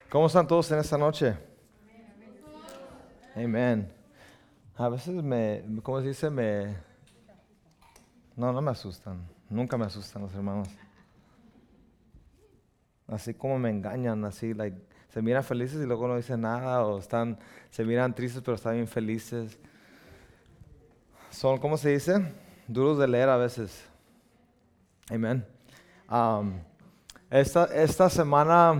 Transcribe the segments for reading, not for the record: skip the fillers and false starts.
¿Cómo están todos en esta noche? Amén. A veces ¿cómo se dice? No me asustan. Nunca me asustan los hermanos. Así como me engañan, así, se miran felices y luego no dicen nada, o se miran tristes pero están bien felices. Son, ¿cómo se dice? Duros de leer a veces. Amén. Um, esta semana,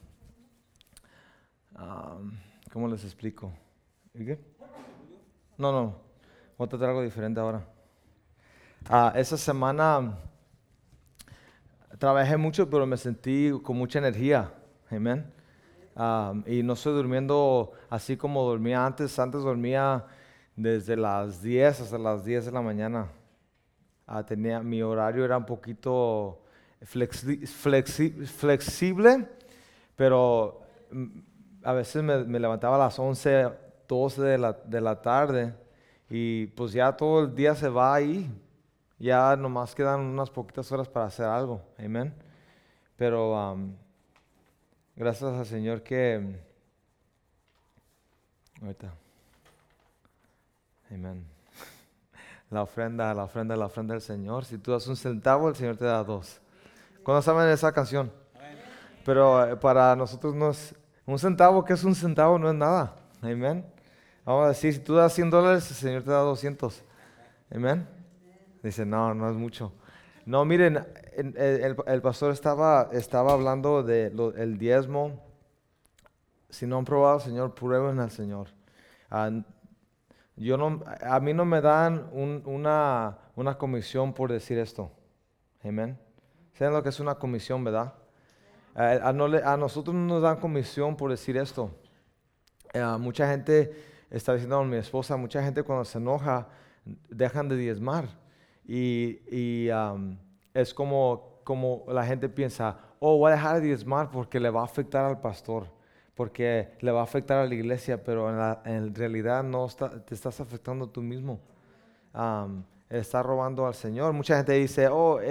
¿cómo les explico? ¿Y qué? No, voy a tratar algo diferente ahora. Esta semana trabajé mucho, pero me sentí con mucha energía. Amén. Y no estoy durmiendo así como dormía antes. Antes dormía desde las 10 hasta las 10 de la mañana. Mi horario era un poquito flexible, pero a veces me levantaba a las 11, 12 de la tarde y pues ya todo el día se va ahí. Ya nomás quedan unas poquitas horas para hacer algo. Amén. Pero gracias al Señor que ahorita, amén. La ofrenda del Señor. Si tú das un centavo, el Señor te da dos. ¿Cuándo saben esa canción? Pero para nosotros no es un centavo, ¿qué es un centavo? No es nada. Amén. Vamos a decir, si tú das $100, el Señor te da 200. Amén. Dice, no es mucho. No, miren, el pastor estaba hablando del diezmo. Si no han probado al Señor, prueben al Señor. Ah, a mí no me dan una comisión por decir esto. Amén. ¿Saben lo que es una comisión, verdad? A nosotros no nos dan comisión por decir esto. Mucha gente está diciendo a mi esposa, mucha gente cuando se enoja dejan de diezmar. Y es como la gente piensa, voy a dejar de diezmar porque le va a afectar al pastor, porque le va a afectar a la iglesia, pero en realidad no te estás afectando tú mismo. Estás robando al Señor. Mucha gente dice,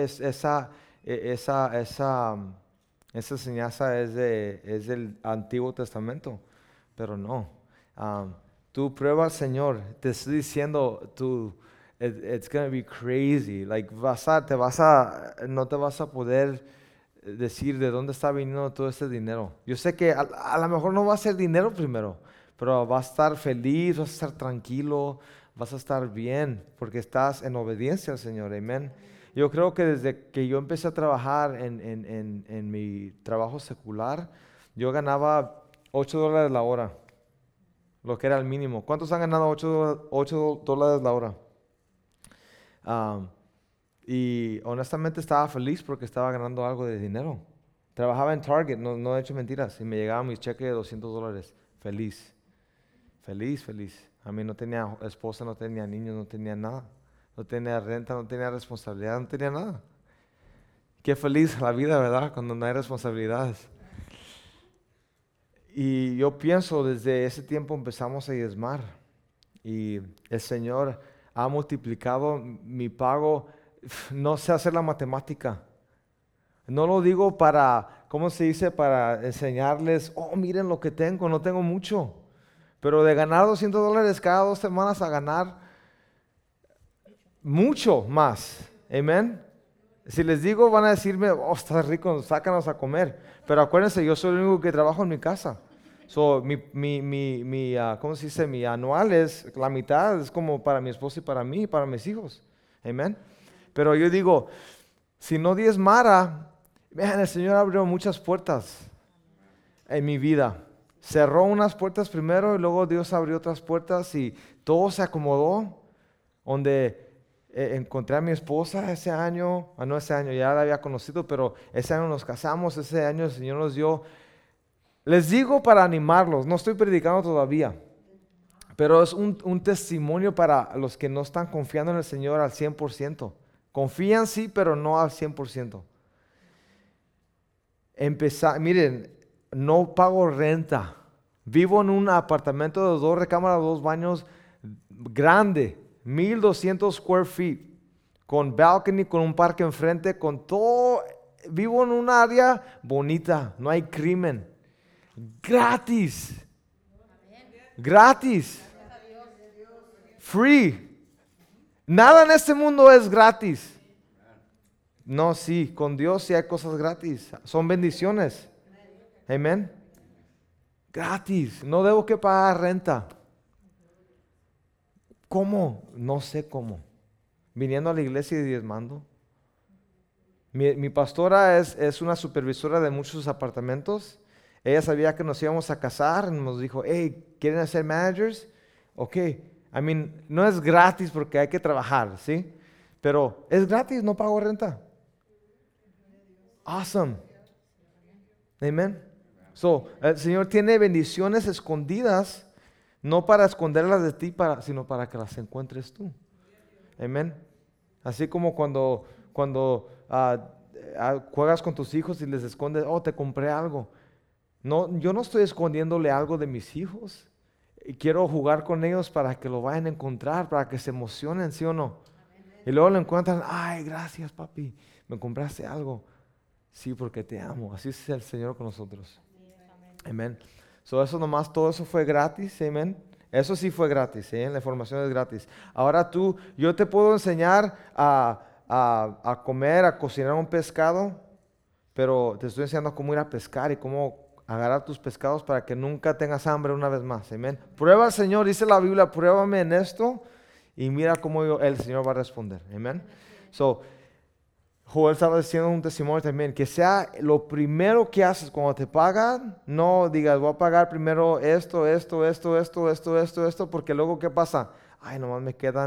esa enseñanza es del Antiguo Testamento, pero no. Tú prueba al Señor. Te estoy diciendo, it's going to be crazy. Like, no te vas a poder decir de dónde está viniendo todo este dinero. Yo sé que a lo mejor no va a ser dinero primero, pero vas a estar feliz, vas a estar tranquilo, vas a estar bien, porque estás en obediencia al Señor. Amén. Yo creo que desde que yo empecé a trabajar en mi trabajo secular, yo ganaba $8 la hora, lo que era el mínimo. ¿Cuántos han ganado $8 la hora? Um, y honestamente estaba feliz porque estaba ganando algo de dinero. Trabajaba en Target, no he hecho mentiras, y me llegaba mi cheque de $200. Feliz, feliz. A mí no tenía esposa, no tenía niños, no tenía nada. No tenía renta, no tenía responsabilidad, no tenía nada. Qué feliz la vida, ¿verdad? Cuando no hay responsabilidades. Y yo pienso, desde ese tiempo empezamos a diezmar. Y el Señor ha multiplicado mi pago. No sé hacer la matemática. No lo digo para, ¿cómo se dice? Para enseñarles, miren lo que tengo, no tengo mucho. Pero de ganar $200 cada 2 semanas a ganar mucho más. Amén. Si les digo, van a decirme, estás rico, sácanos a comer. Pero acuérdense, yo soy el único que trabajo en mi casa. So, ¿cómo se dice? Mi anual es la mitad, es como para mi esposa y para mí y para mis hijos. Amén. Pero yo digo, si no diezmara, vean, el Señor abrió muchas puertas en mi vida. Cerró unas puertas primero y luego Dios abrió otras puertas y todo se acomodó. Donde encontré a mi esposa ese año, no ese año, ya la había conocido, pero ese año nos casamos, ese año el Señor nos dio. Les digo para animarlos, no estoy predicando todavía, pero es un testimonio para los que no están confiando en el Señor al 100%. Confían sí, pero no al 100%. Miren, no pago renta. Vivo en un apartamento de 2 recámaras, 2 baños, grande, 1,200 square feet, con balcony, con un parque enfrente, con todo. Vivo en un área bonita, no hay crimen. Gratis. Gratis. Free. Nada en este mundo es gratis. No, sí, con Dios sí hay cosas gratis. Son bendiciones. Amén. Gratis. No debo que pagar renta. ¿Cómo? No sé cómo. Viniendo a la iglesia y diezmando. Mi pastora es una supervisora de muchos apartamentos. Ella sabía que nos íbamos a casar. Nos dijo, hey, ¿quieren ser managers? Ok. No es gratis porque hay que trabajar, ¿sí? Pero es gratis, no pago renta. Awesome. Amen. So, el Señor tiene bendiciones escondidas, no para esconderlas de ti, sino para que las encuentres tú. Amen. Así como cuando juegas con tus hijos y les escondes, oh, te compré algo. No, yo no estoy escondiéndole algo de mis hijos. Y quiero jugar con ellos para que lo vayan a encontrar, para que se emocionen, ¿sí o no? Y luego lo encuentran, ay, gracias papi, me compraste algo. Sí, porque te amo. Así es el Señor con nosotros. Amén. So, eso nomás, todo eso fue gratis, amén. Eso sí fue gratis, la información es gratis. Ahora yo te puedo enseñar a comer, a cocinar un pescado, pero te estoy enseñando cómo ir a pescar y cómo agarrar tus pescados para que nunca tengas hambre una vez más, amén. Prueba al Señor, dice la Biblia, pruébame en esto y mira cómo el Señor va a responder, amén. So, Joel estaba diciendo un testimonio también, que sea lo primero que haces cuando te pagan, no digas, voy a pagar primero esto, porque luego ¿qué pasa? Nomás me queda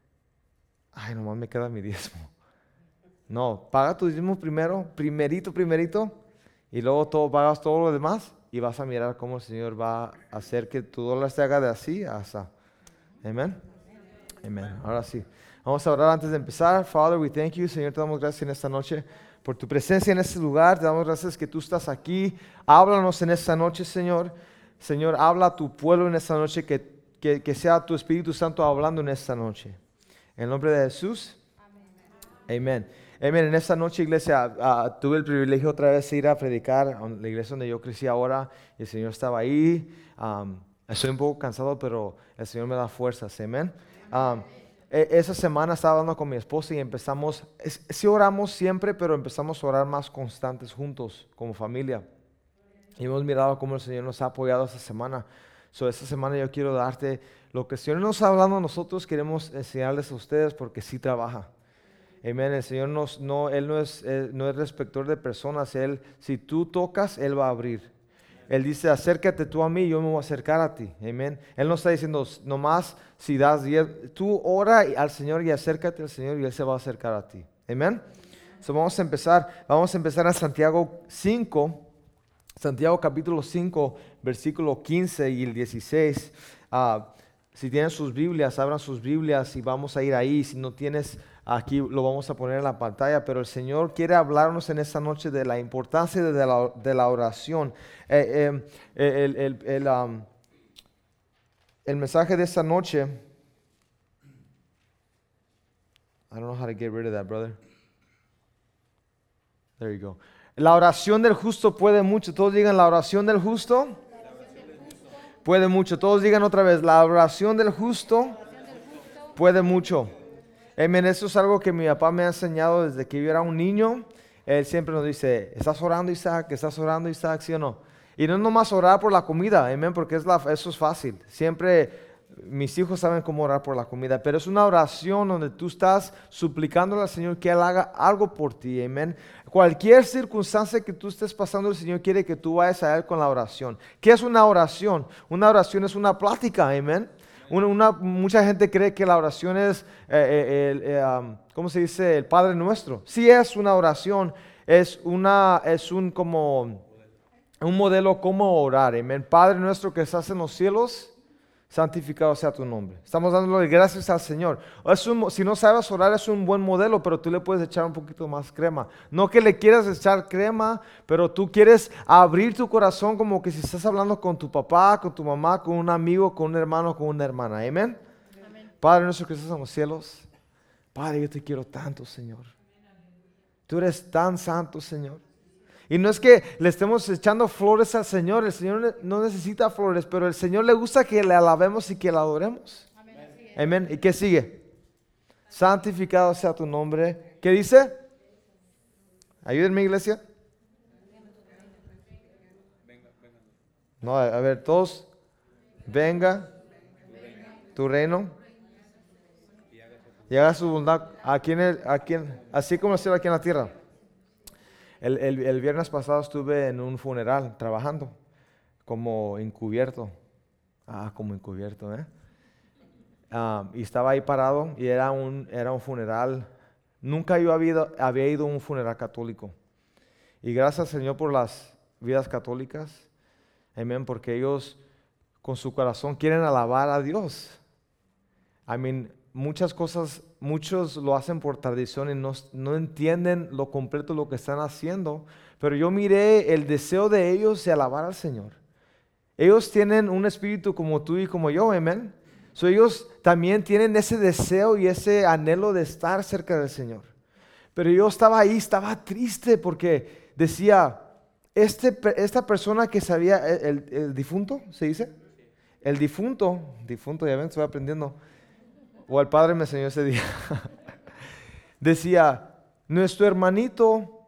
mi diezmo. No, paga tu diezmo primero, primerito, y luego pagas todo lo demás y vas a mirar cómo el Señor va a hacer que tu dólar se haga de así a así. Amén. Amén. Ahora sí. Vamos a orar antes de empezar. Father, we thank you. Señor, te damos gracias en esta noche por tu presencia en este lugar. Te damos gracias que tú estás aquí. Háblanos en esta noche, Señor. Señor, habla a tu pueblo en esta noche, que sea tu Espíritu Santo hablando en esta noche. En el nombre de Jesús. Amén. Amén. En esta noche, iglesia, tuve el privilegio otra vez de ir a predicar a la iglesia donde yo crecí ahora. Y el Señor estaba ahí. Estoy un poco cansado, pero el Señor me da fuerzas. Amén. Esa semana estaba hablando con mi esposa y empezamos, sí oramos siempre, pero empezamos a orar más constantes juntos como familia. Y hemos mirado cómo el Señor nos ha apoyado esta semana. Esta semana yo quiero darte lo que el Señor nos ha hablado a nosotros, queremos enseñarles a ustedes porque sí trabaja. Amén. El Señor Él no es respector de personas. Si tú tocas, Él va a abrir. Él dice, acércate tú a mí, yo me voy a acercar a ti. Amén. Él no está diciendo, nomás si das 10, tú ora al Señor y acércate al Señor y Él se va a acercar a ti. Amén. Vamos a empezar en Santiago 5, Santiago capítulo 5, versículo 15 y el 16. Si tienen sus Biblias, abran sus Biblias y vamos a ir ahí. Si no tienes, aquí lo vamos a poner en la pantalla, pero el Señor quiere hablarnos en esta noche de la importancia de la oración. El mensaje de esta noche, I don't know how to get rid of that, brother. There you go. La oración del justo puede mucho. Todos digan, la oración del justo puede mucho. Todos digan otra vez, la oración del justo puede mucho. Amén. Eso es algo que mi papá me ha enseñado desde que yo era un niño. Él siempre nos dice, ¿estás orando, Isaac? ¿Estás orando, Isaac? ¿Sí o no? Y no es nomás orar por la comida, amén, porque eso es fácil. Siempre mis hijos saben cómo orar por la comida, pero es una oración donde tú estás suplicándole al Señor que Él haga algo por ti, amén. Cualquier circunstancia que tú estés pasando, el Señor quiere que tú vayas a Él con la oración. ¿Qué es una oración? Una oración es una plática, amén. Mucha gente cree que la oración es, ¿cómo se dice? El Padre Nuestro. Sí es una oración, es un modelo cómo orar. Amén. Padre Nuestro que estás en los cielos, santificado sea tu nombre. Estamos dándole gracias al Señor. Si no sabes orar, es un buen modelo, pero tú le puedes echar un poquito más crema. No que le quieras echar crema, pero tú quieres abrir tu corazón como que si estás hablando con tu papá, con tu mamá, con un amigo, con un hermano, con una hermana. Amén. Padre Nuestro que estás en los cielos, Padre, yo te quiero tanto, Señor. Tú eres tan santo, Señor. Y no es que le estemos echando flores al Señor. El Señor no necesita flores, pero el Señor le gusta que le alabemos y que le adoremos. Amén. ¿Y qué sigue? Santificado sea tu nombre. ¿Qué dice? Ayúdenme, iglesia. No, a ver, todos. Venga tu reino y haga su bondad así como se aquí en la tierra. El viernes pasado estuve en un funeral trabajando como encubierto. Como encubierto, y estaba ahí parado y era un funeral. Nunca yo había ido a un funeral católico. Y gracias al Señor por las vidas católicas. Amén, porque ellos con su corazón quieren alabar a Dios. Muchas cosas, muchos lo hacen por tradición y no entienden lo completo lo que están haciendo. Pero yo miré el deseo de ellos de alabar al Señor. Ellos tienen un espíritu como tú y como yo, amén. So ellos también tienen ese deseo y ese anhelo de estar cerca del Señor. Pero yo estaba ahí, estaba triste porque decía, esta persona que sabía, el difunto, ¿se dice? El difunto, ya ven, estoy aprendiendo. O el padre me enseñó ese día. Decía, nuestro hermanito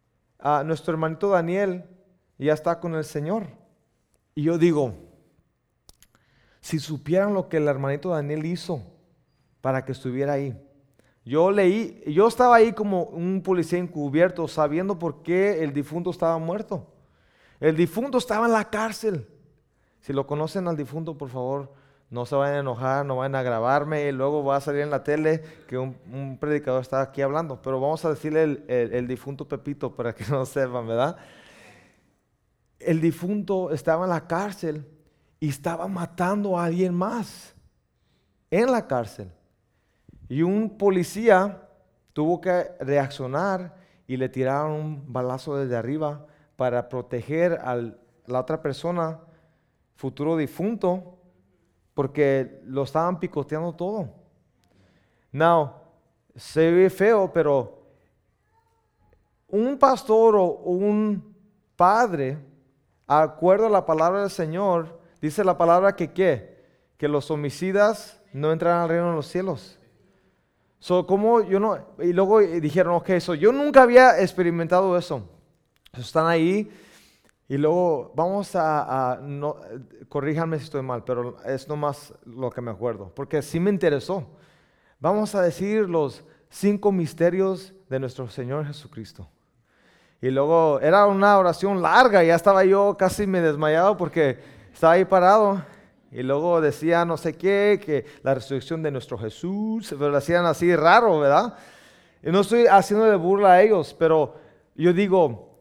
Daniel ya está con el Señor. Y yo digo, si supieran lo que el hermanito Daniel hizo para que estuviera ahí. Yo estaba ahí como un policía encubierto, sabiendo por qué el difunto estaba muerto. El difunto estaba en la cárcel. Si lo conocen al difunto, por favor, no se vayan a enojar, no vayan a grabarme y luego va a salir en la tele que un predicador está aquí hablando. Pero vamos a decirle el difunto Pepito para que no sepan, ¿verdad? El difunto estaba en la cárcel y estaba matando a alguien más en la cárcel. Y un policía tuvo que reaccionar y le tiraron un balazo desde arriba para proteger a la otra persona, futuro difunto, porque lo estaban picoteando todo. Now, se ve feo, pero un pastor o un padre, acuerdo a la palabra del Señor, dice la palabra que ¿qué? Que los homicidas no entrarán al reino de los cielos. Y luego dijeron, ok, yo nunca había experimentado eso. Están ahí y luego vamos corríjanme si estoy mal, pero es nomás lo que me acuerdo, porque sí me interesó. Vamos a decir los 5 misterios de nuestro Señor Jesucristo. Y luego era una oración larga, ya estaba yo casi me desmayado porque estaba ahí parado. Y luego decía no sé qué, que la resurrección de nuestro Jesús, pero lo hacían así raro, ¿verdad? Y no estoy haciendo de burla a ellos, pero yo digo,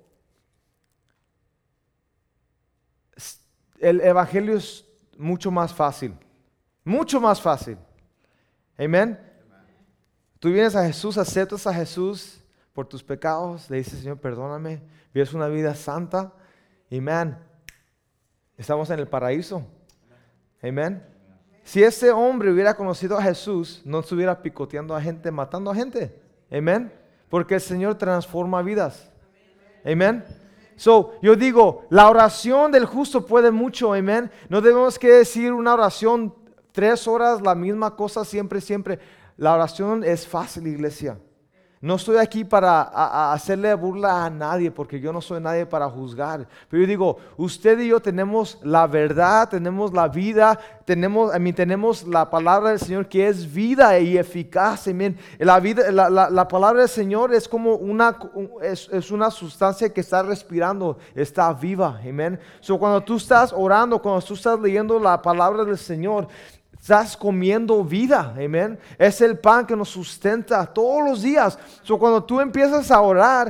el evangelio es mucho más fácil, mucho más fácil. Amén. Tú vienes a Jesús, aceptas a Jesús por tus pecados, le dices, Señor, perdóname, vives una vida santa y estamos en el paraíso. Amén. Si ese hombre hubiera conocido a Jesús, no estuviera picoteando a gente, matando a gente. Amén. Porque el Señor transforma vidas. Amén. Yo digo, la oración del justo puede mucho. Amén. No debemos que decir una oración 3 horas, la misma cosa siempre. La oración es fácil, iglesia. No estoy aquí para hacerle burla a nadie, porque yo no soy nadie para juzgar. Pero yo digo, usted y yo tenemos la verdad, tenemos la vida, tenemos la palabra del Señor que es vida y eficaz. Amén. La palabra del Señor es como es una sustancia que está respirando, está viva. Amén. Cuando tú estás orando, cuando tú estás leyendo la palabra del Señor, estás comiendo vida, amén. Es el pan que nos sustenta todos los días. Cuando tú empiezas a orar,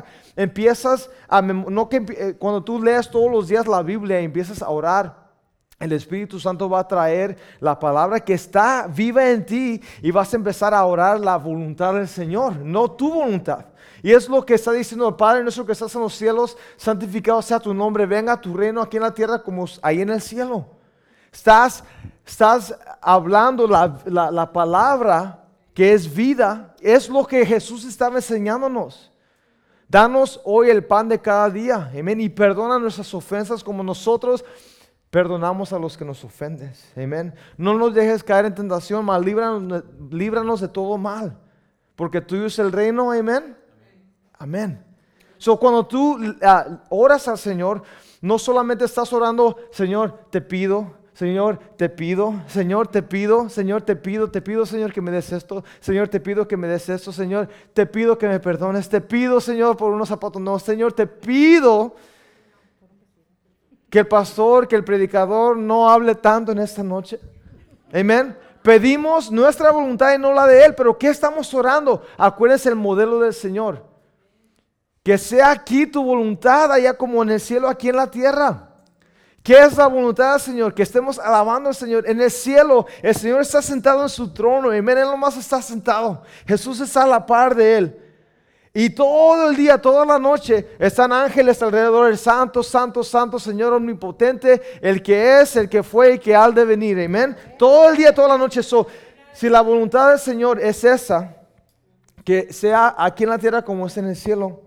cuando tú lees todos los días la Biblia y empiezas a orar, el Espíritu Santo va a traer la palabra que está viva en ti y vas a empezar a orar la voluntad del Señor, no tu voluntad. Y es lo que está diciendo el Padre nuestro que estás en los cielos, santificado sea tu nombre, venga tu reino aquí en la tierra como ahí en el cielo. Estás hablando la palabra que es vida, es lo que Jesús estaba enseñándonos. Danos hoy el pan de cada día. Amén. Y perdona nuestras ofensas como nosotros perdonamos a los que nos ofenden. Amén. No nos dejes caer en tentación, mas líbranos de todo mal. Porque tuyo es el reino. Amén. Amén. So, cuando tú oras al Señor, no solamente estás orando, Señor, te pido, Señor, te pido, Señor, te pido, Señor, te pido, Señor, que me des esto, Señor, te pido que me des esto, Señor, te pido que me perdones, te pido, Señor, por unos zapatos, no, Señor, te pido que el pastor, que el predicador no hable tanto en esta noche. Amén. Pedimos nuestra voluntad y no la de Él, pero ¿qué estamos orando? Acuérdense el modelo del Señor. Que sea aquí tu voluntad, allá como en el cielo, aquí en la tierra. ¿Qué es la voluntad del Señor? Que estemos alabando al Señor. En el cielo, el Señor está sentado en su trono. Amén, Él nomás está sentado. Jesús está a la par de Él. Y todo el día, toda la noche, están ángeles alrededor del santo, santo, santo, Señor omnipotente, el que es, el que fue y que ha de venir. Amén. Todo el día, toda la noche. Si la voluntad del Señor es esa, que sea aquí en la tierra como es en el cielo.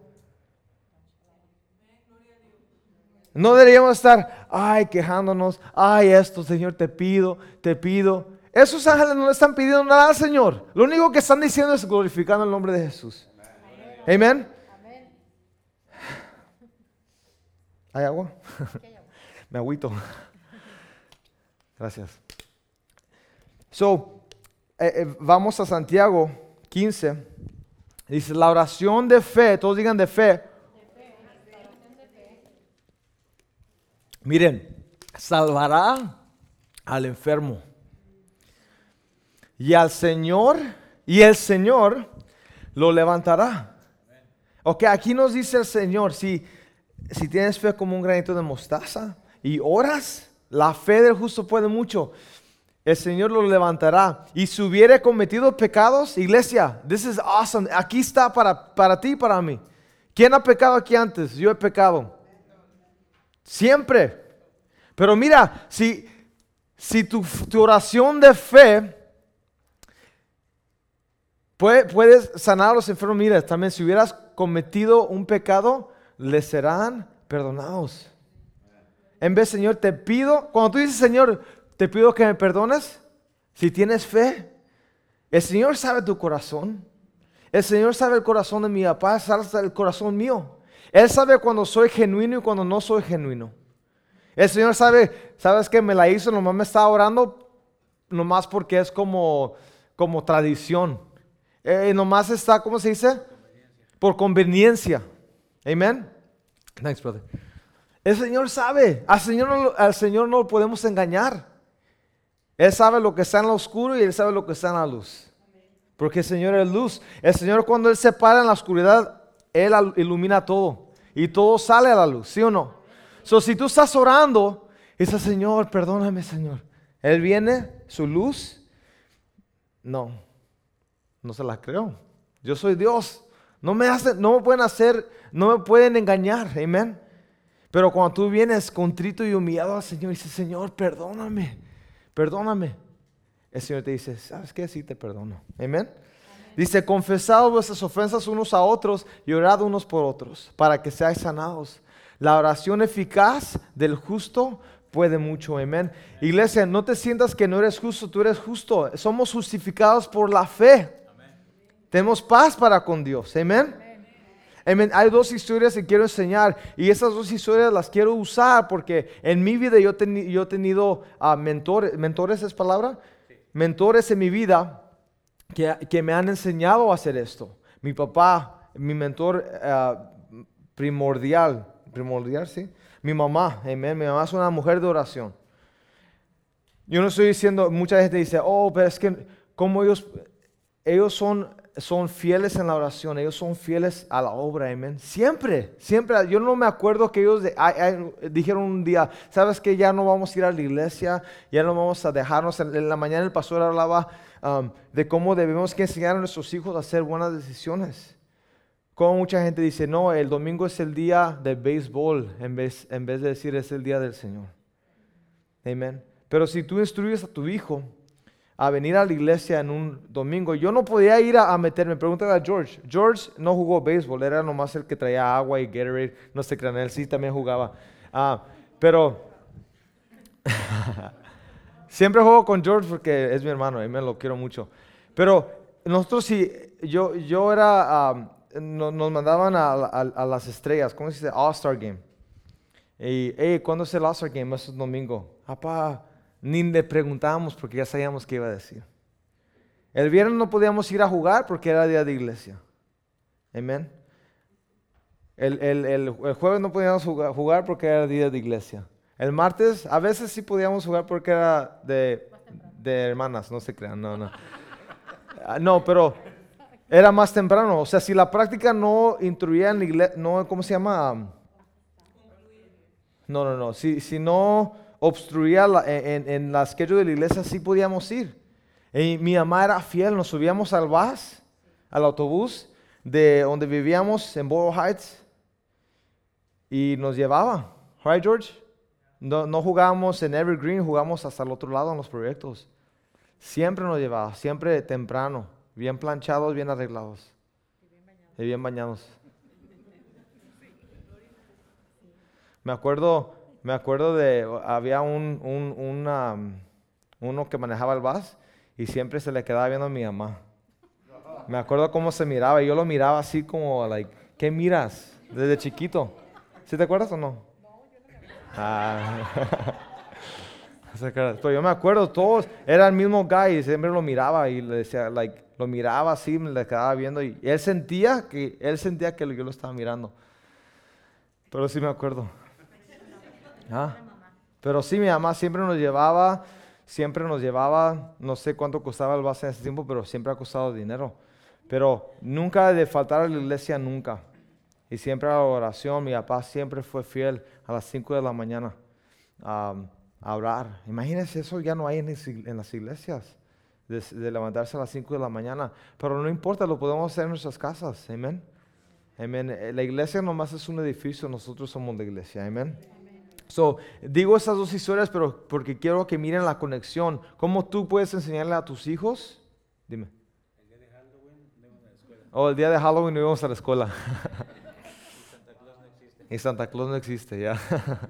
No deberíamos estar, quejándonos, esto, Señor, te pido, te pido. Esos ángeles no le están pidiendo nada al Señor. Lo único que están diciendo es glorificando el nombre de Jesús. Amén. ¿Hay agua? Me agüito. Gracias. Vamos a Santiago 15. Dice, la oración de fe, todos digan de fe. Miren, salvará al enfermo. Y el Señor lo levantará. Ok, aquí nos dice el Señor, si tienes fe como un granito de mostaza y oras, la fe del justo puede mucho. El Señor lo levantará. Y si hubiere cometido pecados, iglesia, this is awesome. Aquí está para ti y para mí. ¿Quién ha pecado aquí antes? Yo he pecado. Siempre. Pero mira, si tu oración de fe puedes sanar a los enfermos, mira, también si hubieras cometido un pecado, les serán perdonados. En vez, Señor, te pido, cuando tú dices, Señor, te pido que me perdones, si tienes fe, el Señor sabe tu corazón. El Señor sabe el corazón de mi papá, sabe el corazón mío. Él sabe cuando soy genuino y cuando no soy genuino. El Señor sabe, ¿sabes qué? Me la hizo, nomás me estaba orando, nomás porque es como tradición. Nomás está, ¿cómo se dice? Por conveniencia. Amén. Thanks, brother. El Señor sabe. Al Señor no lo podemos engañar. Él sabe lo que está en lo oscuro y Él sabe lo que está en la luz. Porque el Señor es luz. El Señor, cuando Él se para en la oscuridad, Él ilumina todo. Y todo sale a la luz, ¿sí o no? Si tú estás orando, dices, Señor, perdóname, Señor. Él viene, su luz. No se la creo. Yo soy Dios. No me pueden engañar. Amén. Pero cuando tú vienes contrito y humillado al Señor y dices, Señor, perdóname. El Señor te dice, ¿sabes qué? Sí te perdono. Amén. Dice, confesad vuestras ofensas unos a otros y orad unos por otros, para que seáis sanados. La oración eficaz del justo puede mucho. Amén. Iglesia, no te sientas que no eres justo, tú eres justo. Somos justificados por la fe. Tenemos paz para con Dios. Amén. Amén. Hay dos historias que quiero enseñar y esas dos historias las quiero usar porque en mi vida yo he tenido mentores, ¿es palabra? Sí. Mentores en mi vida que me han enseñado a hacer esto. Mi papá, mi mentor primordial, ¿sí? Mi mamá, amén. Mi mamá es una mujer de oración. Yo no estoy diciendo, mucha gente dice, pero es que como ellos son fieles en la oración, ellos son fieles a la obra, amén. Siempre, yo no me acuerdo que ellos dijeron un día, ¿sabes qué? Ya no vamos a ir a la iglesia, ya no vamos a dejarnos. En la mañana el pastor hablaba de cómo debemos que enseñar a nuestros hijos a hacer buenas decisiones. Como mucha gente dice, no, el domingo es el día de béisbol, en vez de decir es el día del Señor. Amén. Pero si tú instruyes a tu hijo a venir a la iglesia en un domingo. Yo no podía ir a meterme. Pregúntale a George. George no jugó béisbol, era nomás el que traía agua y Gatorade. No sé, crean, él sí también jugaba. Pero siempre juego con George porque es mi hermano y me lo quiero mucho. Pero nosotros sí, yo era, nos mandaban a las estrellas, ¿cómo se dice? All-Star Game. Y, hey, ¿cuándo es el All-Star Game? Es domingo. Papá, ni le preguntábamos porque ya sabíamos qué iba a decir. El viernes no podíamos ir a jugar porque era día de iglesia. Amén. El jueves no podíamos jugar porque era día de iglesia. El martes a veces sí podíamos jugar porque era de hermanas, no se crean, no. No, pero era más temprano. O sea, si la práctica no instruía en la iglesia, no, ¿cómo se llama? No. Si no obstruía en la schedule de la iglesia, sí podíamos ir. Y mi mamá era fiel, nos subíamos al bus, al autobús de donde vivíamos en Boyle Heights y nos llevaba. Right, George? No jugábamos en Evergreen, jugamos hasta el otro lado en los proyectos. Siempre nos llevaba, siempre temprano, bien planchados, bien arreglados y bien bañados. Me acuerdo había uno que manejaba el bus y siempre se le quedaba viendo a mi mamá. Me acuerdo cómo se miraba y yo lo miraba así como, like, ¿qué miras? Desde chiquito. ¿Sí te acuerdas o no? Pero yo me acuerdo, todos, era el mismo guy y siempre lo miraba y le decía, like, lo miraba así, me le quedaba viendo y él sentía que yo lo estaba mirando. Pero sí me acuerdo. Pero sí, mi mamá siempre nos llevaba, no sé cuánto costaba el base en ese tiempo, pero siempre ha costado dinero. Pero nunca de faltar a la iglesia, nunca. Y siempre a la oración, mi papá siempre fue fiel a las 5 de la mañana a orar. Imagínense, eso ya no hay en las iglesias, de levantarse a las 5 de la mañana. Pero no importa, lo podemos hacer en nuestras casas, amén. Amén. La iglesia nomás es un edificio, nosotros somos la iglesia, amén. So, digo estas dos historias, pero porque quiero que miren la conexión. ¿Cómo tú puedes enseñarle a tus hijos? Dime. El día de Halloween no íbamos a la escuela. El día de Halloween no íbamos a la escuela. Y Santa Claus no existe. Y Santa Claus no existe, ya.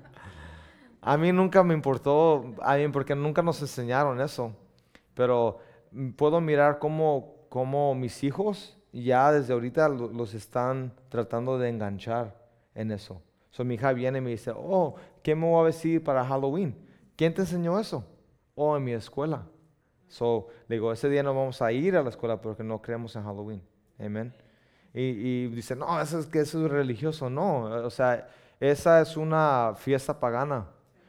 A mí nunca me importó, porque nunca nos enseñaron eso. Pero puedo mirar cómo mis hijos ya desde ahorita los están tratando de enganchar en eso. So, mi hija viene y me dice, oh, ¿qué me voy a vestir para Halloween? ¿Quién te enseñó eso? Oh, en mi escuela. So, le digo, ese día no vamos a ir a la escuela porque no creemos en Halloween. Amén. Y dice, no, eso es religioso. No, o sea, esa es una fiesta pagana.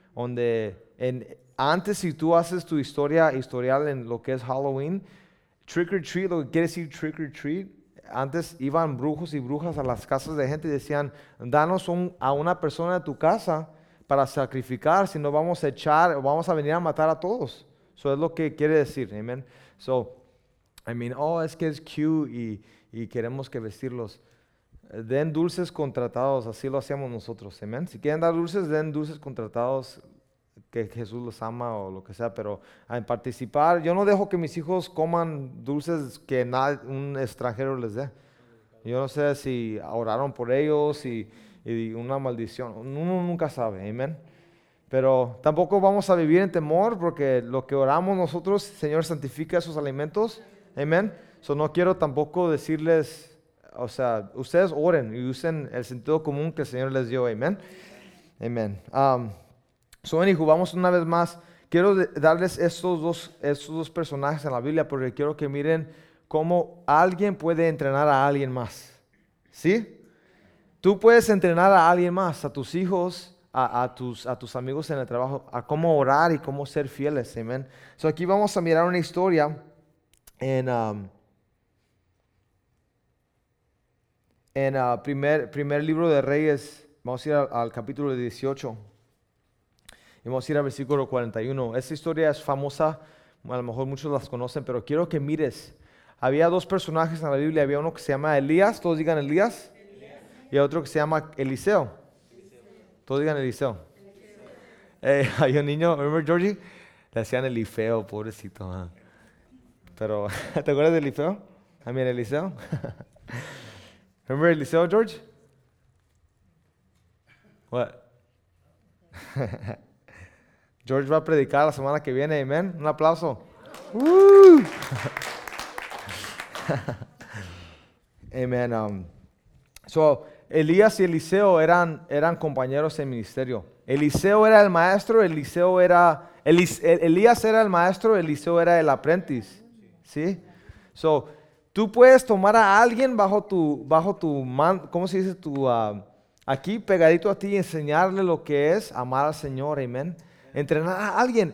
Donde antes, si tú haces tu historial en lo que es Halloween, trick or treat, lo que quiere decir trick or treat, antes iban brujos y brujas a las casas de gente y decían, danos a una persona de tu casa para sacrificar, si no vamos a venir a matar a todos. Eso es lo que quiere decir, amén. So, es que es cute y queremos que vestirlos. Den dulces contratados, así lo hacíamos nosotros, amén. Si quieren dar dulces, den dulces contratados, que Jesús los ama o lo que sea, pero en participar, yo no dejo que mis hijos coman dulces que un extranjero les dé. Yo no sé si oraron por ellos y una maldición, uno nunca sabe, amén. Pero tampoco vamos a vivir en temor porque lo que oramos nosotros, Señor, santifica esos alimentos, amén. So no quiero tampoco decirles, o sea, ustedes oren y usen el sentido común que el Señor les dio, amén. Amén. Hijo, vamos una vez más. Quiero darles estos dos personajes en la Biblia porque quiero que miren cómo alguien puede entrenar a alguien más. ¿Sí? Tú puedes entrenar a alguien más, a tus hijos, a tus amigos en el trabajo, a cómo orar y cómo ser fieles. Amén. Aquí vamos a mirar una historia en primer libro de Reyes. Vamos a ir al capítulo 18. Y vamos a ir al versículo 41. Esta historia es famosa, a lo mejor muchos las conocen, pero quiero que mires. Había dos personajes en la Biblia. Había uno que se llama Elías, todos digan Elías. Y otro que se llama Eliseo. Todos digan Eliseo. Hay un niño, remember Georgie? Le decían Elifeo, pobrecito. Pero, ¿te acuerdas de Eliseo? Eliseo. Remember Eliseo, George? What? George va a predicar la semana que viene, amén. Un aplauso. Amen. So, Elías y Eliseo eran compañeros en ministerio. Eliseo era el maestro, Elías era el maestro, Eliseo era el aprendiz. ¿Sí? So, tú puedes tomar a alguien bajo tu ¿cómo se dice? Aquí pegadito a ti y enseñarle lo que es amar al Señor, amén. Entrenar a alguien.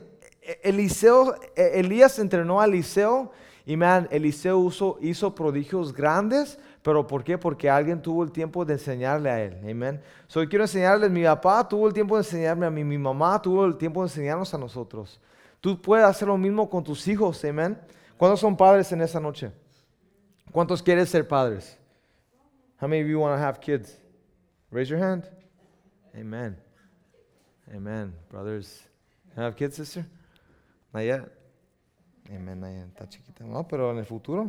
Elías entrenó a Eliseo y Eliseo hizo prodigios grandes, pero ¿por qué? Porque alguien tuvo el tiempo de enseñarle a él, amén. So, yo quiero enseñarles, mi papá tuvo el tiempo de enseñarme a mí, mi mamá tuvo el tiempo de enseñarnos a nosotros. Tú puedes hacer lo mismo con tus hijos, amén. ¿Cuántos son padres en esta noche? ¿Cuántos quieren ser padres? How many of you want to have kids? Raise your hand. Amen. Amen. Brothers, you have kids, sister? Not yet. Amen, not yet. Está chiquita. No, pero en el futuro.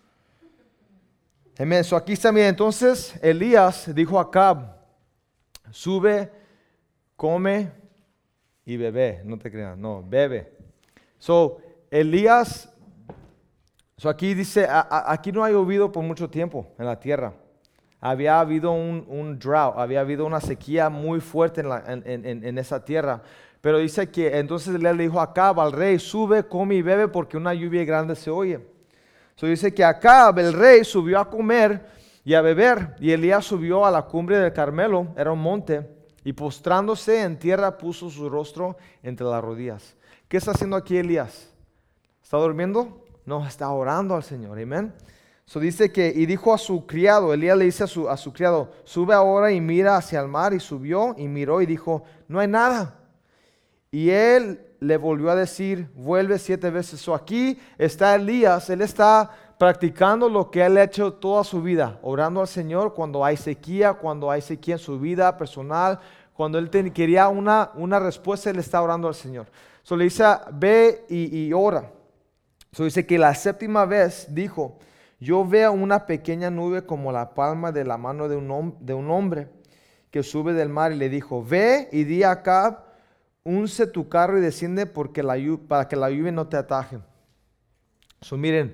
Amén. So aquí está bien. Entonces Elías dijo a Acab, sube, come y bebe. No te creas, no, bebe. So Elías, aquí dice, aquí no ha llovido por mucho tiempo en la tierra. Había habido un drought, había habido una sequía muy fuerte en esa tierra. Pero dice que entonces Elías le dijo a Acab, al rey, sube, come y bebe porque una lluvia grande se oye. So dice que Acab, el rey, subió a comer y a beber. Y Elías subió a la cumbre del Carmelo, era un monte, y postrándose en tierra puso su rostro entre las rodillas. ¿Qué está haciendo aquí Elías? ¿Está durmiendo? No, está orando al Señor, amén. So dice que, y dijo a su criado, Elías le dice a su criado, sube ahora y mira hacia el mar. Y subió y miró y dijo, no hay nada. Y él le volvió a decir, vuelve 7 veces. So aquí está Elías, él está practicando lo que él ha hecho toda su vida, orando al Señor cuando hay sequía en su vida personal, cuando él quería una respuesta, él está orando al Señor. So le dice, ve y ora. So dice que la 7ª vez dijo, yo veo una pequeña nube como la palma de la mano de un hombre que sube del mar. Y le dijo, ve y di a Acab, unce tu carro y desciende para que la lluvia no te ataje. So miren,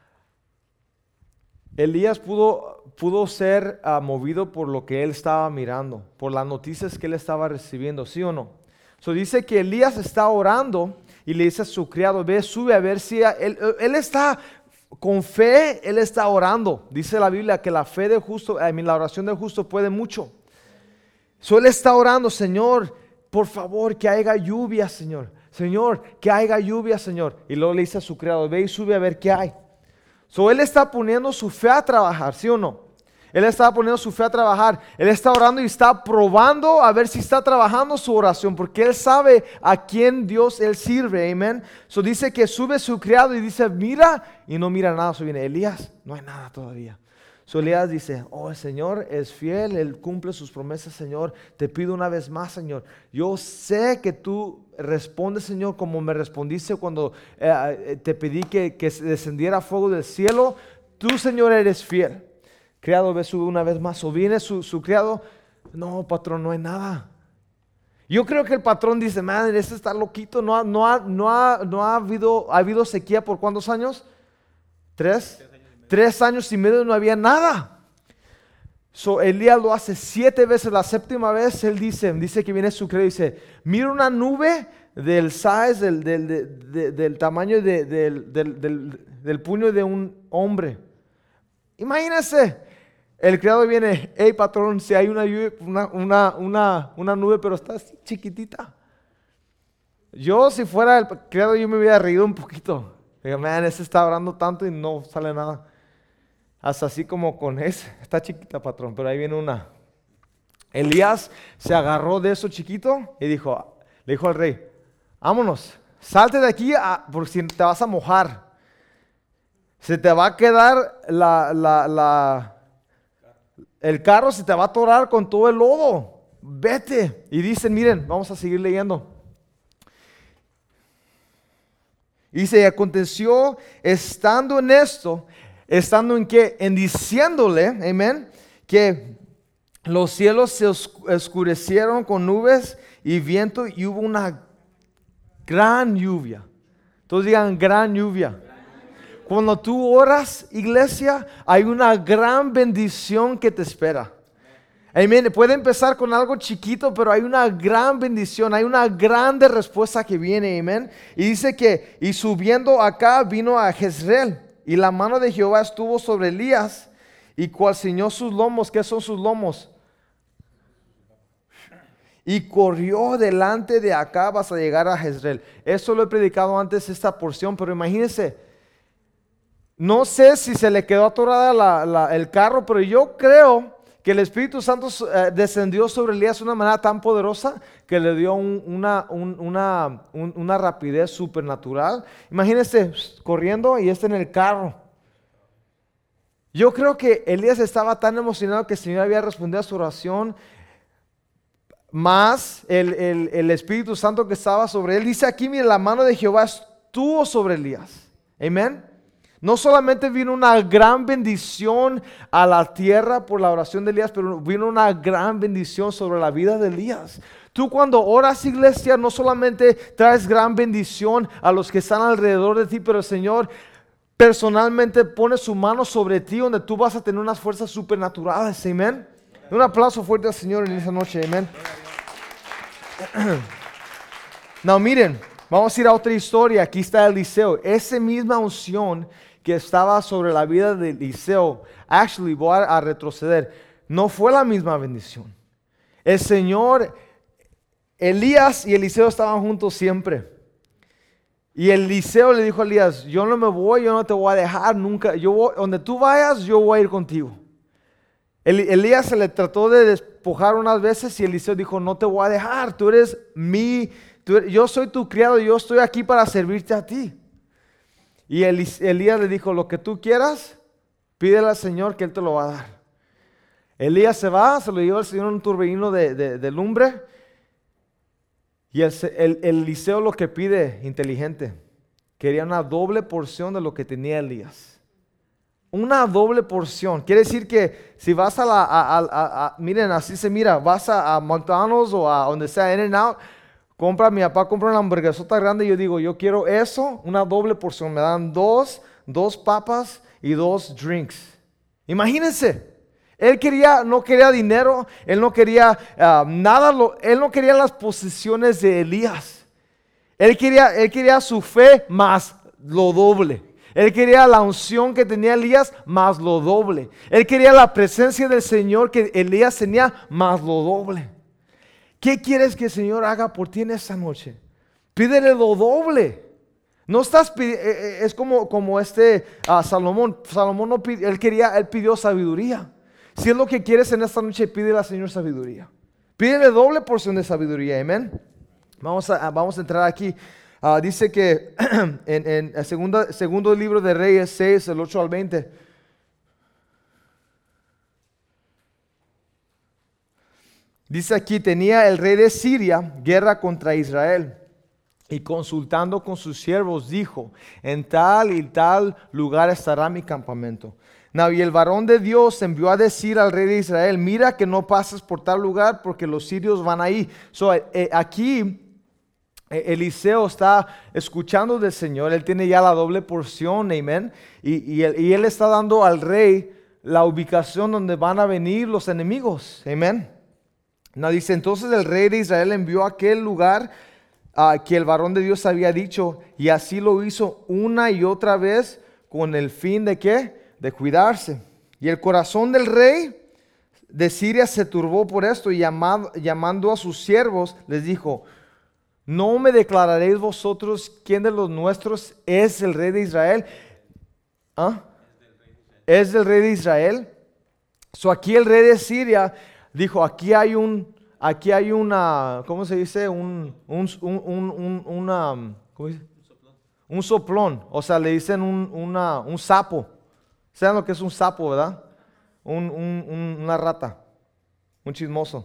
Elías pudo ser movido por lo que él estaba mirando, por las noticias que él estaba recibiendo, ¿sí o no? So dice que Elías está orando y le dice a su criado, ve, sube a ver si él está con fe, él está orando. Dice la Biblia que la fe del justo, la oración del justo puede mucho. So él está orando, Señor, por favor, que haya lluvia, Señor. Señor, que haya lluvia, Señor. Y luego le dice a su criado, ve y sube a ver qué hay. So él está poniendo su fe a trabajar, ¿sí o no? Él está poniendo su fe a trabajar. Él está orando y está probando a ver si está trabajando su oración, porque él sabe a quién Dios él sirve, amén. So dice que sube su criado y dice, mira, y no mira nada. So viene Elías, no hay nada todavía. So Elías dice, oh, el Señor es fiel, Él cumple sus promesas, Señor. Te pido una vez más, Señor. Yo sé que tú respondes, Señor, como me respondiste cuando te pedí que descendiera fuego del cielo. Tú, Señor, eres fiel. Criado ve sube una vez más. O viene su criado, no, patrón, no hay nada. Yo creo que el patrón dice, madre, este está loquito. No ha habido sequía por ¿cuántos años? 3. 3 años y medio no había nada. So Elías lo hace 7 veces. La 7ª vez él dice que viene su criado y dice, mira una nube del size, del tamaño del puño de un hombre. Imagínense. El criado viene, hey patrón, si hay una nube, pero está así chiquitita. Yo si fuera el criado yo me hubiera reído un poquito. Digo, man, ese está orando tanto y no sale nada. Hasta así como con ese, está chiquita, patrón, pero ahí viene una. Elías se agarró de eso chiquito y le dijo al rey, vámonos, salte de aquí porque si te vas a mojar. Se te va a quedar el carro, se te va a atorar con todo el lodo. Vete. Y dicen, miren, vamos a seguir leyendo. Dice, y aconteció estando en esto, estando en qué, en diciéndole, amén, que los cielos se oscurecieron con nubes y viento y hubo una gran lluvia. Todos digan gran lluvia. Cuando tú oras, iglesia, hay una gran bendición que te espera. Amén. Puede empezar con algo chiquito, pero hay una gran bendición, hay una grande respuesta que viene. Amén. Y dice que, y subiendo acá vino a Jezreel, y la mano de Jehová estuvo sobre Elías, y cual ciñó sus lomos. ¿Qué son sus lomos? Y corrió delante de Acab hasta llegar a Jezreel. Eso lo he predicado antes, esta porción, pero imagínense. No sé si se le quedó atorada el carro, pero yo creo que el Espíritu Santo descendió sobre Elías de una manera tan poderosa que le dio una rapidez supernatural. Imagínense corriendo y en el carro. Yo creo que Elías estaba tan emocionado que el Señor había respondido a su oración, más el Espíritu Santo que estaba sobre él. Dice aquí, mire, la mano de Jehová estuvo sobre Elías. Amén. No solamente vino una gran bendición a la tierra por la oración de Elías, pero vino una gran bendición sobre la vida de Elías. Tú cuando oras, iglesia, no solamente traes gran bendición a los que están alrededor de ti, pero el Señor personalmente pone su mano sobre ti, donde tú vas a tener unas fuerzas supernaturales. Amén. Un aplauso fuerte al Señor en esta noche. Amén. No, miren, vamos a ir a otra historia. Aquí está Eliseo. Esa misma unción que estaba sobre la vida de Eliseo, actually voy a retroceder, no fue la misma bendición. El Señor, Elías y Eliseo estaban juntos siempre. Y Eliseo le dijo a Elías, yo no me voy, yo no te voy a dejar nunca. Donde tú vayas, yo voy a ir contigo. Elías se le trató de despojar unas veces y Eliseo dijo, no te voy a dejar, yo soy tu criado, yo estoy aquí para servirte a ti. Y Elías le dijo, lo que tú quieras, pídele al Señor que Él te lo va a dar. Elías se va, se lo lleva al Señor en un turbellino de lumbre. Y Eliseo lo que pide, inteligente, quería una doble porción de lo que tenía Elías. Una doble porción. Quiere decir que si vas miren, así se mira, vas a McDonald's o a donde sea, In-N-Out, mi papá compra una hamburguesota grande y yo digo, yo quiero eso, una doble porción. Me dan dos papas y 2 drinks. Imagínense. Él no quería dinero, él no quería nada, él no quería las posesiones de Elías. Él quería su fe más lo doble. Él quería la unción que tenía Elías más lo doble. Él quería la presencia del Señor que Elías tenía más lo doble. ¿Qué quieres que el Señor haga por ti en esta noche? Pídele lo doble. No estás es como Salomón. Salomón no pidió, él pidió sabiduría. Si es lo que quieres en esta noche, pídele al Señor sabiduría. Pídele doble porción de sabiduría. Amén. Vamos a entrar aquí. Dice que en el segundo libro de Reyes 6, el 8 al 20. Dice aquí, tenía el rey de Siria guerra contra Israel. Y consultando con sus siervos dijo, en tal y tal lugar estará mi campamento. Y el varón de Dios envió a decir al rey de Israel, mira que no pases por tal lugar porque los sirios van ahí. Aquí Eliseo está escuchando del Señor, él tiene ya la doble porción, amén. Y él está dando al rey la ubicación donde van a venir los enemigos, amén. Dice, entonces el rey de Israel envió a aquel lugar que el varón de Dios había dicho, y así lo hizo una y otra vez con el fin de ¿qué? De cuidarse. Y el corazón del rey de Siria se turbó por esto, y llamando a sus siervos les dijo, ¿no me declararéis vosotros quién de los nuestros es el rey de Israel? ¿Es del rey de Israel? Aquí el rey de Siria dijo, aquí hay una, ¿cómo se dice? ¿Cómo dice? Un soplón. O sea, le dicen un sapo. ¿Saben lo que es un sapo, verdad? Una rata. Un chismoso.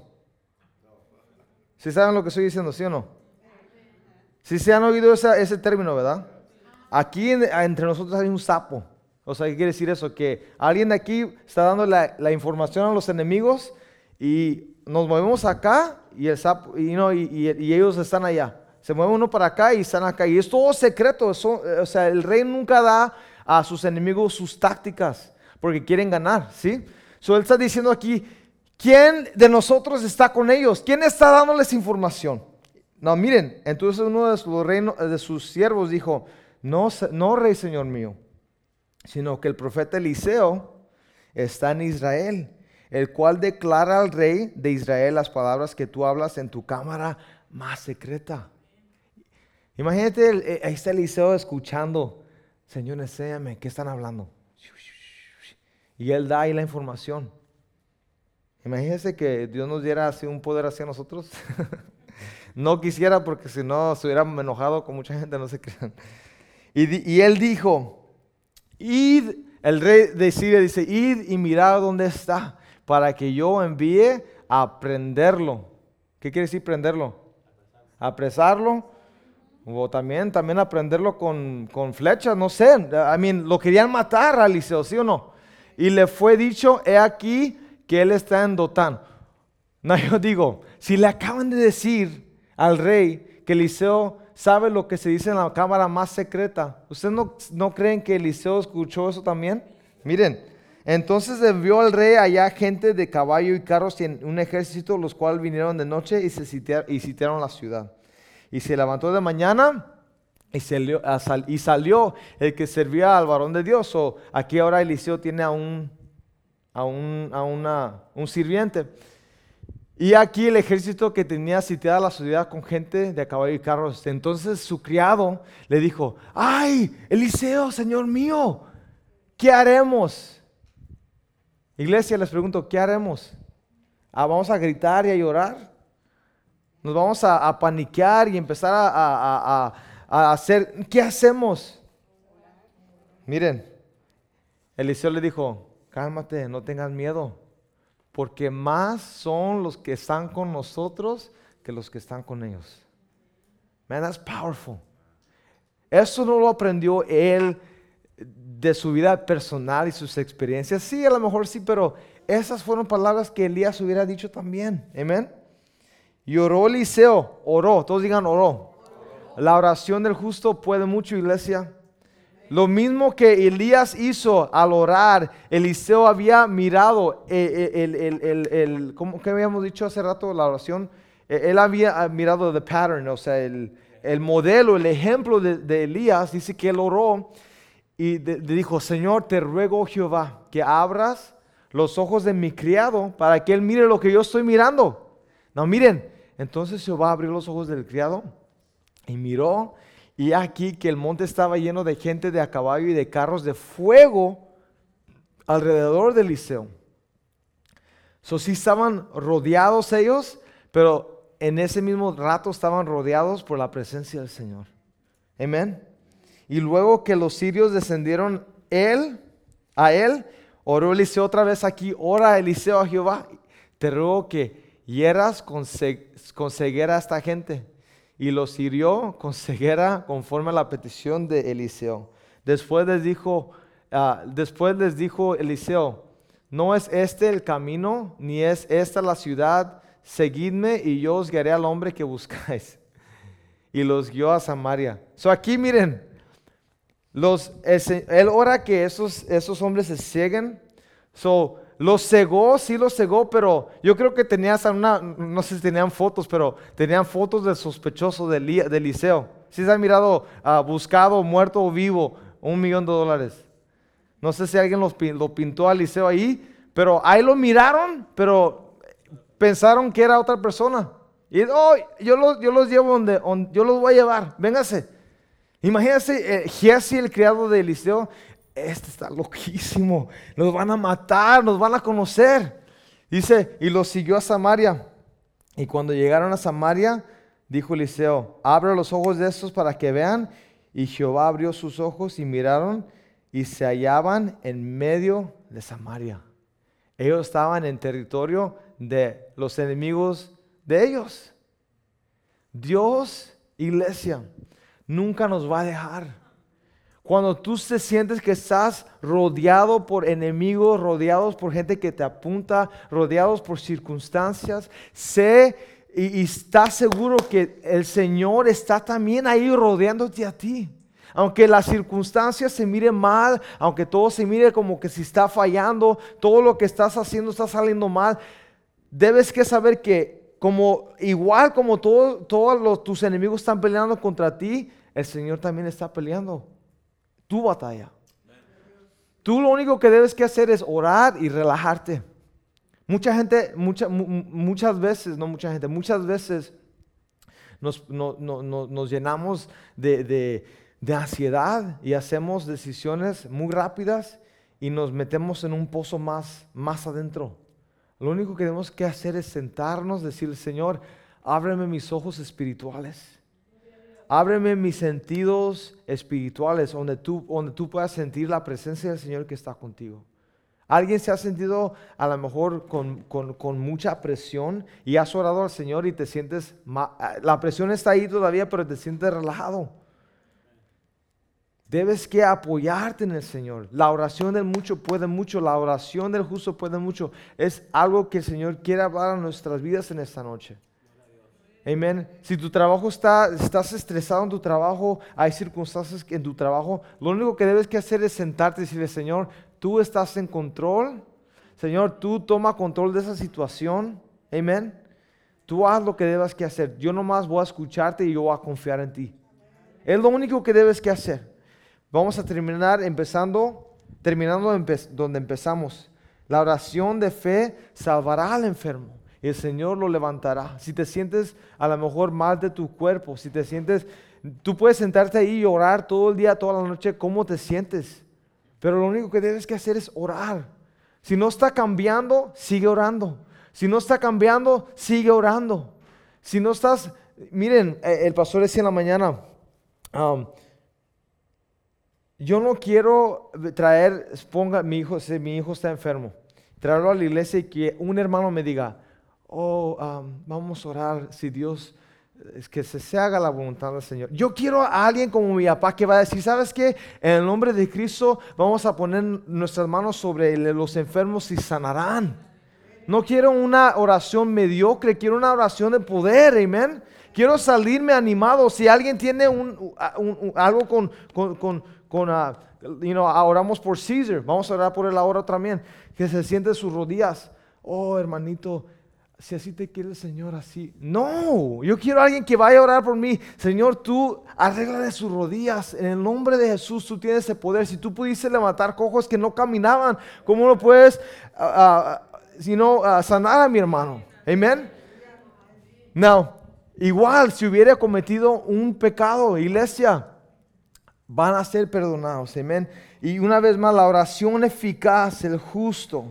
¿Sí saben lo que estoy diciendo, sí o no? Sí se han oído ese término, ¿verdad? aquí entre nosotros hay un sapo. O sea, ¿qué quiere decir eso? Que alguien de aquí está dando la información a los enemigos y nos movemos acá y el sapo, y ellos están allá. Se mueve uno para acá y están acá. Y es todo secreto. O sea, el rey nunca da a sus enemigos sus tácticas porque quieren ganar, ¿sí? So, él está diciendo aquí, ¿quién de nosotros está con ellos? ¿Quién está dándoles información? No, miren, entonces uno de sus siervos dijo, no, no, rey, señor mío, sino que el profeta Eliseo está en Israel, el cual declara al rey de Israel las palabras que tú hablas en tu cámara más secreta. Imagínate, ahí está Eliseo escuchando, Señor, enséñame, ¿qué están hablando? Y él da ahí la información. Imagínense que Dios nos diera así un poder hacia nosotros. No quisiera porque si no se hubiera enojado con mucha gente, no se crean. Y él dijo, id, el rey de Siria dice, id y mirad dónde está, para que yo envíe a prenderlo. ¿Qué quiere decir prenderlo? Apresarlo. O también aprenderlo con flechas, no sé. Lo querían matar a Eliseo, ¿sí o no? Y le fue dicho, he aquí que él está en Dotán. No, yo digo, si le acaban de decir al rey que Eliseo sabe lo que se dice en la cámara más secreta, ¿ustedes no creen que Eliseo escuchó eso también? Miren, entonces envió al rey allá gente de caballo y carros y en un ejército, los cuales vinieron de noche y sitiaron la ciudad. Y se levantó de mañana y salió el que servía al varón de Dios. Aquí ahora Eliseo tiene a un sirviente. Y aquí el ejército que tenía sitiada la ciudad con gente de caballo y carros. Entonces su criado le dijo, ¡ay, Eliseo, señor mío! ¿Qué haremos? Iglesia, les pregunto, ¿qué haremos? ¿Vamos a gritar y a llorar? Nos vamos a paniquear y empezar a hacer, ¿qué hacemos? Miren, Eliseo le dijo, cálmate, no tengas miedo, porque más son los que están con nosotros que los que están con ellos. Man, that's powerful. Eso no lo aprendió él de su vida personal y sus experiencias. Sí, a lo mejor sí, pero esas fueron palabras que Elías hubiera dicho también. Amén. Y oró Eliseo, oró, todos digan oró. La oración del justo puede mucho, iglesia. Lo mismo que Elías hizo al orar, Eliseo había mirado, ¿cómo que habíamos dicho hace rato la oración? Él había mirado the pattern, o sea, el modelo, el ejemplo de Elías. Dice que él oró y dijo, Señor, te ruego, Jehová, que abras los ojos de mi criado para que él mire lo que yo estoy mirando. No, miren. Entonces Jehová abrió los ojos del criado y miró, y aquí que el monte estaba lleno de gente de a caballo y de carros de fuego alrededor de Eliseo. Sí estaban rodeados ellos, pero en ese mismo rato estaban rodeados por la presencia del Señor. Amén. Y luego que los sirios descendieron a él, oró Eliseo otra vez aquí, ora Eliseo a Jehová, te ruego que hieras con ceguera a esta gente. Y los hirió con ceguera conforme a la petición de Eliseo. Después les dijo Eliseo, no es este el camino, ni es esta la ciudad. Seguidme y yo os guiaré al hombre que buscáis. Y los guió a Samaria. Aquí miren, él ora que esos hombres se cieguen. Los cegó, sí los cegó, pero yo creo que no sé si tenían fotos, pero tenían fotos del sospechoso de Eliseo. Si se han mirado buscado, muerto o vivo, $1,000,000. No sé si alguien lo pintó a Eliseo ahí, pero ahí lo miraron, pero pensaron que era otra persona. Y yo los llevo yo los voy a llevar, véngase. Imagínense, Giesi, el criado de Eliseo, este está loquísimo, nos van a matar, nos van a conocer. Dice, y los siguió a Samaria. Y cuando llegaron a Samaria, dijo Eliseo, abre los ojos de estos para que vean. Y Jehová abrió sus ojos y miraron y se hallaban en medio de Samaria. Ellos estaban en territorio de los enemigos de ellos. Dios, iglesia, nunca nos va a dejar. Cuando tú te sientes que estás rodeado por enemigos, rodeados por gente que te apunta, rodeados por circunstancias, sé y estás seguro que el Señor está también ahí rodeándote a ti. Aunque las circunstancias se miren mal, aunque todo se mire como que si está fallando, todo lo que estás haciendo está saliendo mal, debes que saber que igual como todos tus enemigos están peleando contra ti, el Señor también está peleando tu batalla. Tú lo único que debes que hacer es orar y relajarte. Muchas veces nos llenamos de ansiedad y hacemos decisiones muy rápidas y nos metemos en un pozo más adentro. Lo único que tenemos que hacer es sentarnos, decirle, Señor, ábreme mis ojos espirituales. Ábreme mis sentidos espirituales donde tú puedas sentir la presencia del Señor que está contigo. ¿Alguien se ha sentido a lo mejor con mucha presión y has orado al Señor y te sientes, la presión está ahí todavía, pero te sientes relajado? Debes que apoyarte en el Señor. La oración del mucho puede mucho, la oración del justo puede mucho. Es algo que el Señor quiere hablar a nuestras vidas en esta noche. Amén. Si tu trabajo estás estresado en tu trabajo, hay circunstancias en tu trabajo, lo único que debes que hacer es sentarte y decirle, Señor, tú estás en control. Señor, tú toma control de esa situación. Amén. Tú haz lo que debas que hacer. Yo nomás voy a escucharte y yo voy a confiar en ti. Es lo único que debes que hacer. Vamos a terminar terminando donde empezamos. La oración de fe salvará al enfermo. El Señor lo levantará. Si te sientes a lo mejor mal de tu cuerpo, tú puedes sentarte ahí y orar todo el día, toda la noche, cómo te sientes. Pero lo único que debes que hacer es orar. Si no está cambiando, sigue orando. Si no está cambiando, sigue orando. Si no estás, miren, el pastor decía en la mañana, yo no quiero mi hijo está enfermo, traerlo a la iglesia y que un hermano me diga, vamos a orar si Dios, es que se haga la voluntad del Señor. Yo quiero a alguien como mi papá que va a decir, ¿sabes qué? En el nombre de Cristo vamos a poner nuestras manos sobre los enfermos y sanarán. No quiero una oración mediocre, quiero una oración de poder, amén. Quiero salirme animado. Si alguien tiene algo oramos por César, vamos a orar por él ahora también, que se siente en sus rodillas. Oh, hermanito, si así te quiere el Señor, así. No, yo quiero a alguien que vaya a orar por mí. Señor, tú arréglale sus rodillas. En el nombre de Jesús, tú tienes ese poder. Si tú pudiste levantar cojos que no caminaban, ¿cómo lo puedes sanar a mi hermano? Amén. No, igual si hubiera cometido un pecado, iglesia, van a ser perdonados. Amén. Y una vez más, la oración eficaz del justo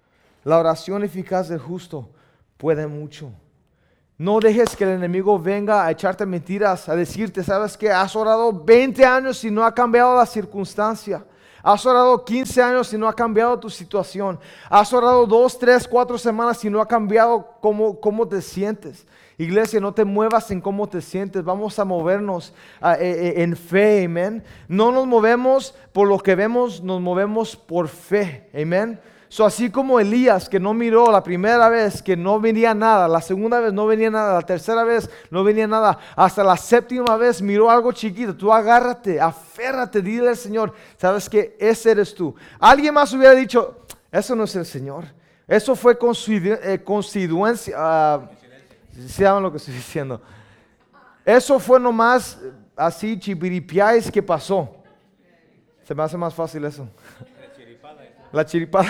puede mucho. No dejes que el enemigo venga a echarte mentiras, a decirte, ¿sabes qué? Has orado 20 años y no ha cambiado la circunstancia. Has orado 15 años y no ha cambiado tu situación. Has orado 2, 3, 4 semanas y no ha cambiado cómo te sientes. Iglesia, no te muevas en cómo te sientes. Vamos a movernos en fe, amén. No nos movemos por lo que vemos, nos movemos por fe, amén. Así como Elías, que no miró la primera vez, que no venía nada, la segunda vez no venía nada, la tercera vez no venía nada, hasta la séptima vez miró algo chiquito. Tú agárrate, aférrate, dile al Señor, sabes que ese eres tú. Alguien más hubiera dicho, eso no es el Señor, eso fue coincidencia. Si saben lo que estoy diciendo, eso fue nomás así chipiripiáis que pasó. Se me hace más fácil eso. La chiripada.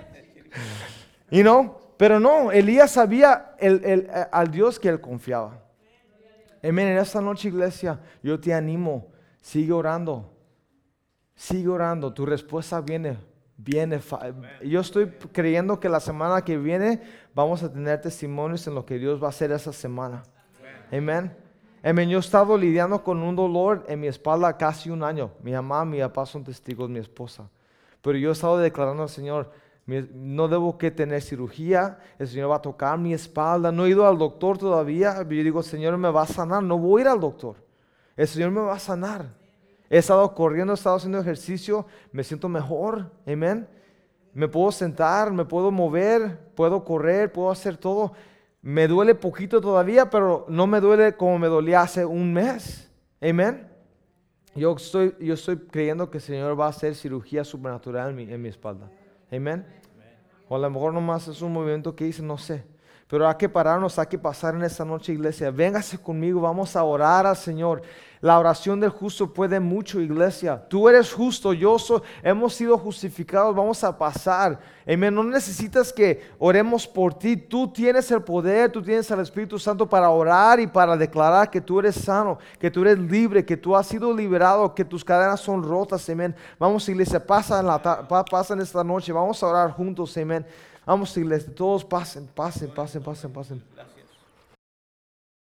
Pero no, Elías sabía al Dios que él confiaba. Amén. En esta noche, iglesia, yo te animo, sigue orando. Sigue orando, tu respuesta viene. Yo estoy creyendo que la semana que viene vamos a tener testimonios en lo que Dios va a hacer esa semana. Amén. Amén. Yo he estado lidiando con un dolor en mi espalda casi un año. Mi mamá, mi papá son testigos, mi esposa. Pero yo he estado declarando al Señor, no debo que tener cirugía, el Señor va a tocar mi espalda. No he ido al doctor todavía. Yo digo, el Señor me va a sanar, no voy a ir al doctor. El Señor me va a sanar. He estado corriendo, he estado haciendo ejercicio, me siento mejor. Amén. Me puedo sentar, me puedo mover, puedo correr, puedo hacer todo. Me duele poquito todavía, pero no me duele como me dolía hace un mes. Amén. Yo estoy creyendo que el Señor va a hacer cirugía supernatural en mi espalda. Amén. O a lo mejor nomás es un movimiento que hice, no sé. Pero hay que pararnos, hay que pasar en esta noche, iglesia. Véngase conmigo, vamos a orar al Señor. La oración del justo puede mucho, iglesia. Tú eres justo, yo soy, hemos sido justificados, vamos a pasar. Amén. No necesitas que oremos por ti. Tú tienes el poder, tú tienes al Espíritu Santo para orar y para declarar que tú eres sano, que tú eres libre, que tú has sido liberado, que tus cadenas son rotas. Amén. Vamos, iglesia, pasa en esta noche. Vamos a orar juntos. Amén. Vamos, iglesia, todos pasen.